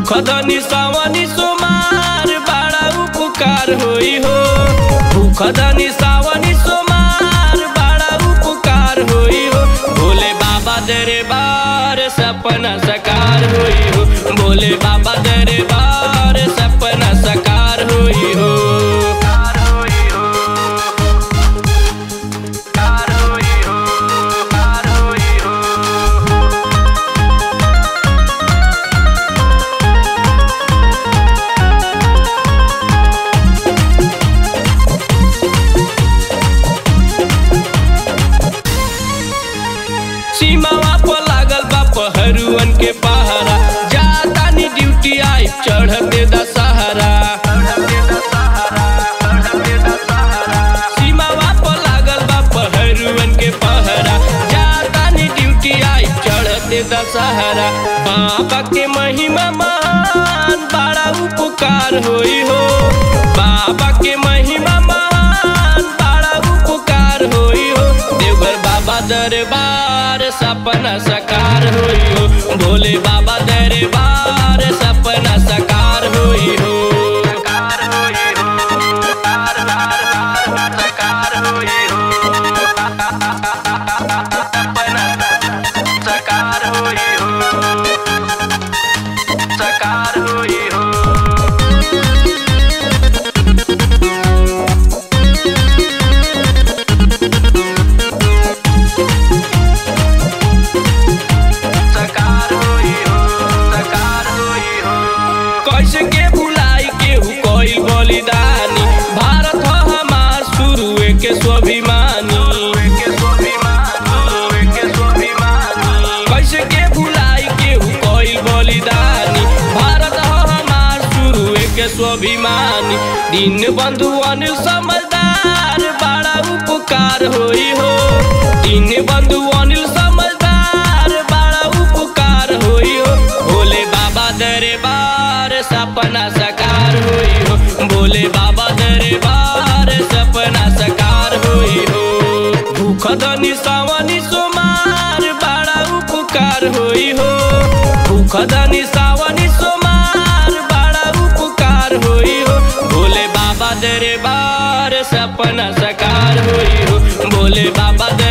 भूखदनी सावनी सोमार बड़ा उपकार होई हो। भूखदनी सावनी सोमार बड़ा उपकार होई हो। भोले बाबा दरबार सपना साकार होई हो। भोले बाबा दरबार सपना साकार होई हो। सीमावा पर लागल बा पहरुअन के पहरा, जाता नी ड्यूटी आई चढ़ते दशहरा। सीमावा पर लागल बा पहरुअन के पहरा, जाता नी ड्यूटी आई चढ़ते दशहरा। बाबा के महिमा महान बड़ा उपकार होई हो। बाबा के महिमा महान बड़ा उपकार होई हो। देवघर बाबा दरबार सपना साकार होई हो। भोले बाबा दरबार सपना साकार होई हो। साकार होई हो, साकार होई हो, सपना साकार होई हो, साकार होई हो। कैसे के भुलाई केहू कोई बलिदानी, भारत हो हमार शुरुए के स्वाभिमानी। कैसे के भुलाई केहू कोई बलिदानी, भारत हो हमार शुरुए के स्वाभिमानी। दीन बंधु अनिल समझदार बड़ा उपकार होई हो। दीन बंधु अनिल समझदार बड़ा उपकार होई हो। भोले बाबा दरबार सपना साकार होई हो। भोले बाबा दरबार सपना साकार होई हो। भूखदनी सावनी सोमार बड़ा उपकार होई हो। भूखदनी सावनी सोमार बड़ा उपकार होई हो। भोले बाबा दरबार सपना साकार होई हो। भोले बाबा